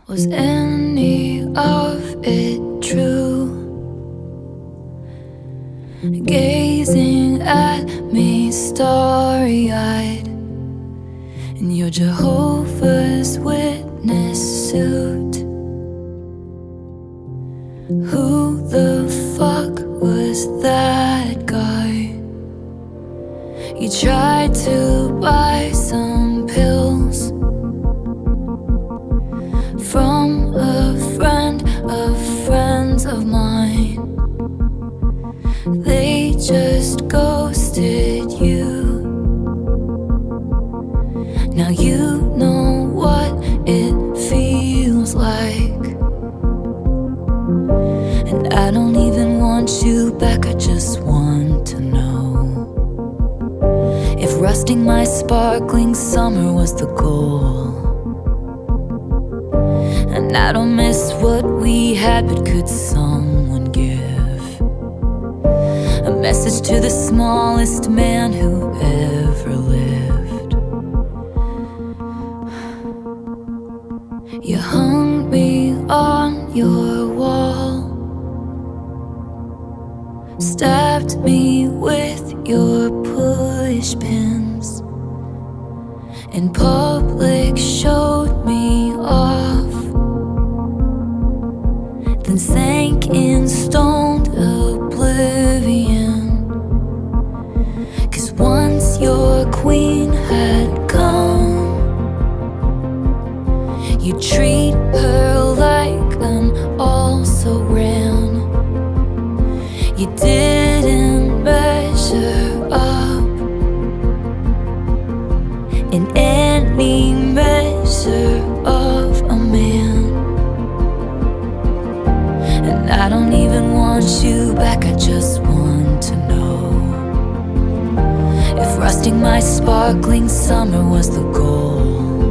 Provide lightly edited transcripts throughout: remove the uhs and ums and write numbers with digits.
Was any of it true? Gazing at me starry-eyed in your Jehovah's Witness suit. Who the fuck was that guy? You tried to buy some pills from a friend of friends of mine. They just ghosted you. Now you know what it feels like. And I don't even want you back, I just want to know if rusting my sparkling summer was the goal. And I don't miss what we had, but could someone give a message to the smallest man who ever lived? You hung me on your wall, stabbed me with your push pins, in public showed me off, then sank in stoned oblivion. 'Cause once your queen had come, you treat her like an also-ran. You didn't measure up in any measure of a man. And I don't even want you back, I just want to know if rusting my sparkling summer was the goal.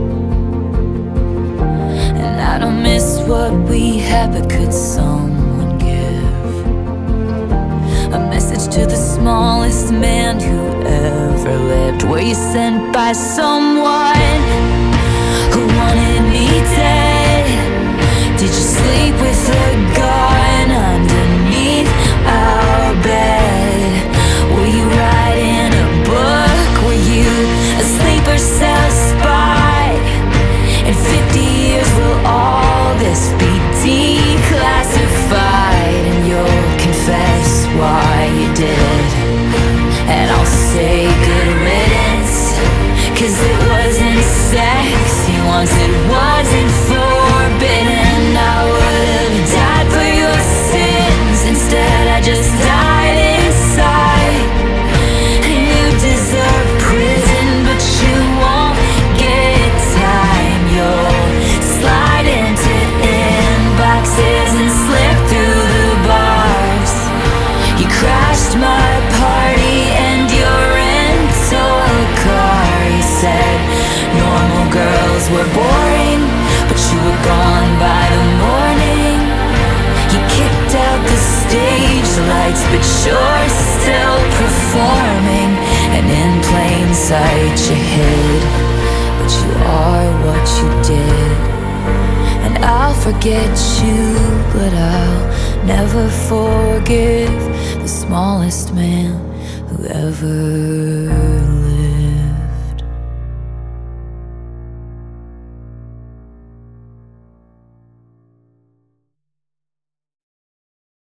And I don't miss what we had, but could someone give a message to the smallest man who ever lived? Were you sent by someone who wanted me dead? Did you sleep with a gun underneath our bed? Were you writing a book? Were you a sleeper cell spy? In 50 years will all this be declassified, and you'll confess why you did. And I'll say good riddance, 'cause it wasn't sexy once, it wasn't forbidden. I would've died for your sins, instead I just died inside. And you deserve prison, but you won't get time. You'll slide into inboxes and slip through the bars. You crashed my party and your rental car. You said normal girls were boring, but you were gone by the morning. You kicked out the stage lights, but you're still performing. And in plain sight you hid, but you are what you did. And I'll forget you, but I'll never forgive the smallest man who ever lived.